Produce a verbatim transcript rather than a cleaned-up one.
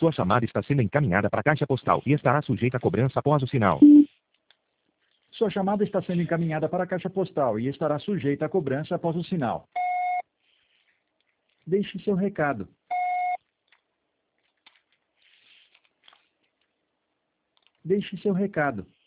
Sua chamada está sendo encaminhada para a caixa postal e estará sujeita a cobrança após o sinal. Sua chamada está sendo encaminhada para a caixa postal e estará sujeita a cobrança após o sinal. Deixe seu recado. Deixe seu recado.